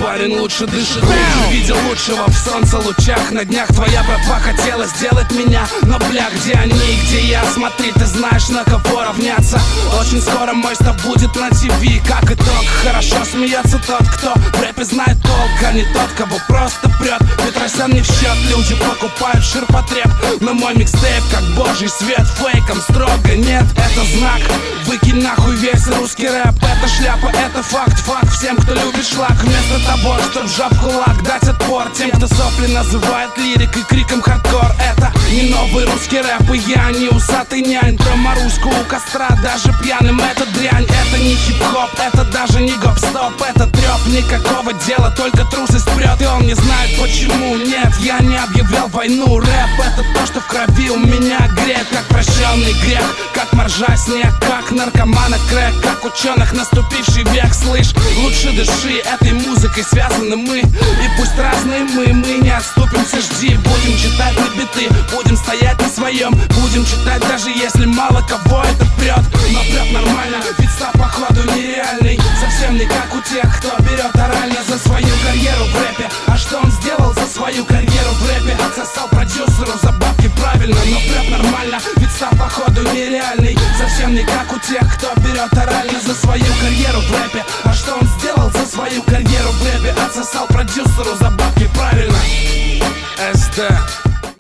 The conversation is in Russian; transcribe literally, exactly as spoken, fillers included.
парень лучше дышит. Лучше видел лучшего в солнце лучах. На днях твоя братва хотела сделать меня, но бля, где они и где я? Смотри, ты знаешь, на кого равняться. Очень скоро мой стоп будет на ТВ. Как итог, хорошо смеется тот, кто в рэпе знает толк, а не тот, кого просто прет. Петросян не в счет, люди покупают ширпотреб. Но мой микстейп как божий свет, фейком строго нет. Это знак, выкинь нахуй весь русский рэп. Это шляпа, это факт, факт всем, кто любит шлак. Вместо того, чтоб жаб кулак дать отпор тем, кто сопли называет лирикой, криком хардкор. Это не новый русский рэп, и я не усатый нянь. Про Маруську у костра даже пьяным это дрянь. Это не хип-хоп, это даже не гоп-стоп. Это трёп, никакого дела, только трусость прёт. И он не знает почему, нет, я не объявлял войну. Рэп это то, что в крови у меня греет, как прощенный грех, как моржа снег, как наркомана крэк, как ученых наступивший век. Слышь, лучше дыши, этой музыкой связаны мы. И пусть разные мы, мы не отступимся, жди. Будем читать на биты, будем стоять на своем. Будем читать даже если мало кого это прет. Но прет нормально, ведь став походу нереальный. Совсем не как у тех, кто берет орально за свою карьеру в рэпе. А что он сделал за свою карьеру в рэпе? Отсосал продюсеру за бабки, правильно. Но прет нормально, ведь став походу нереальный. Совсем не как у тех, кто берет орально за свою карьеру в рэпе. А что он сделал за свою карьеру в рэпе? Отсосал продюсеру за бабки.